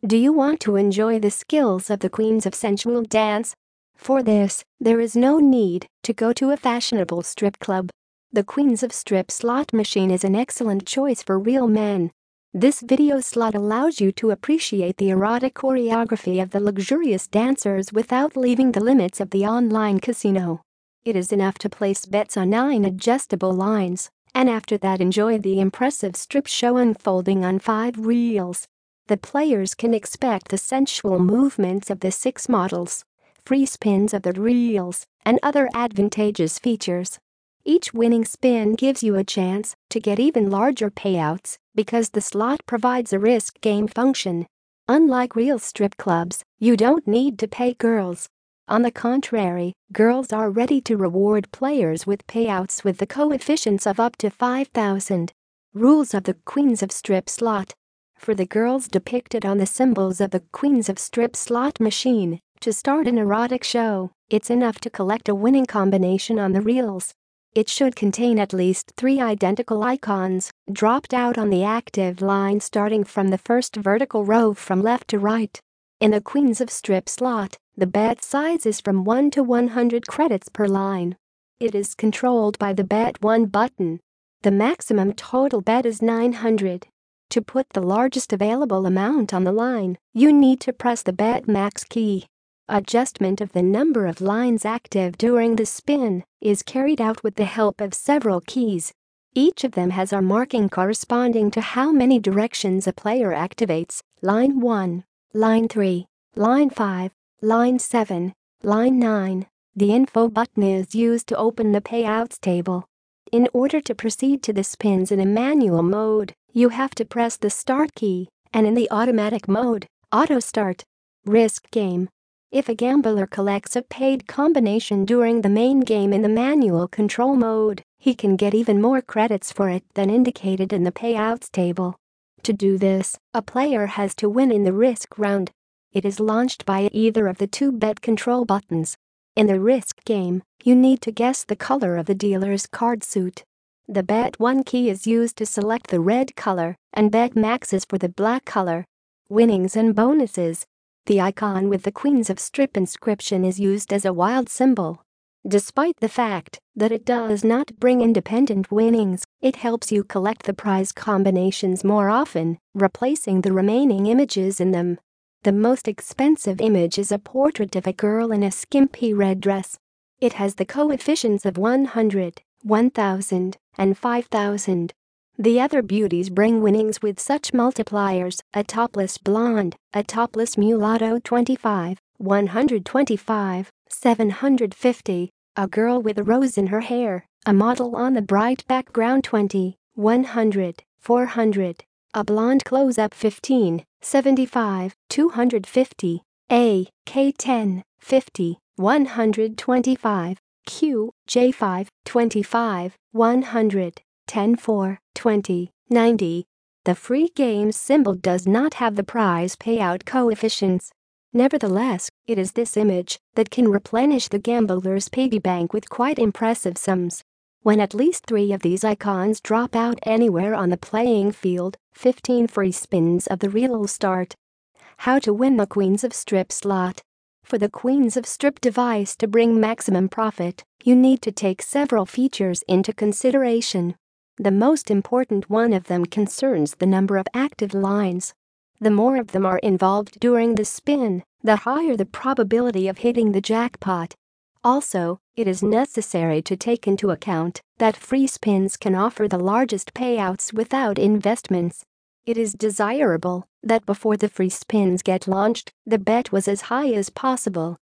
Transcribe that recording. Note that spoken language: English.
Do you want to enjoy the skills of the queens of sensual dance? For this, there is no need to go to a fashionable strip club. The Queens of Strip slot machine is an excellent choice for real men. This video slot allows you to appreciate the erotic choreography of the luxurious dancers without leaving the limits of the online casino. It is enough to place bets on 9 adjustable lines, and after that enjoy the impressive strip show unfolding on 5 reels. The players can expect the sensual movements of the 6 models, free spins of the reels, and other advantageous features. Each winning spin gives you a chance to get even larger payouts because the slot provides a risk game function. Unlike real strip clubs, you don't need to pay girls. On the contrary, girls are ready to reward players with payouts with the coefficients of up to 5,000. Rules of the Queens of Strip slot. For the girls depicted on the symbols of the Queens of Strip slot machine, to start an erotic show, it's enough to collect a winning combination on the reels. It should contain at least 3 identical icons, dropped out on the active line starting from the first vertical row from left to right. In the Queens of Strip slot, the bet size is from 1 to 100 credits per line. It is controlled by the Bet 1 button. The maximum total bet is 900. To put the largest available amount on the line, you need to press the Bet Max key. Adjustment of the number of lines active during the spin is carried out with the help of several keys. Each of them has a marking corresponding to how many directions a player activates: line 1, line 3, line 5, line 7, line 9. The info button is used to open the payouts table. In order to proceed to the spins in a manual mode, you have to press the start key, and in the automatic mode, auto start. Risk game. If a gambler collects a paid combination during the main game in the manual control mode, he can get even more credits for it than indicated in the payouts table. To do this, a player has to win in the risk round. It is launched by either of the 2 bet control buttons. In the risk game, you need to guess the color of the dealer's card suit. The Bet 1 key is used to select the red color, and Bet Max is for the black color. Winnings and bonuses. The icon with the Queens of Strip inscription is used as a wild symbol. Despite the fact that it does not bring independent winnings, it helps you collect the prize combinations more often, replacing the remaining images in them. The most expensive image is a portrait of a girl in a skimpy red dress. It has the coefficients of 100, 1,000, and 5,000. The other beauties bring winnings with such multipliers: a topless blonde, a topless mulatto 25, 125, 750, a girl with a rose in her hair, a model on the bright background 20, 100, 400, a blonde close-up 15, 75, 250, a K10, 50, 125, Q, J5, 25, 100, 10, 4, 20, 90. The free games symbol does not have the prize payout coefficients. Nevertheless, it is this image that can replenish the gambler's piggy bank with quite impressive sums. When at least 3 of these icons drop out anywhere on the playing field, 15 free spins of the reel start. How to win the Queens of Strip slot. For the Queens of Strip device to bring maximum profit, you need to take several features into consideration. The most important one of them concerns the number of active lines. The more of them are involved during the spin, the higher the probability of hitting the jackpot. Also, it is necessary to take into account that free spins can offer the largest payouts without investments. It is desirable that before the free spins get launched, the bet was as high as possible.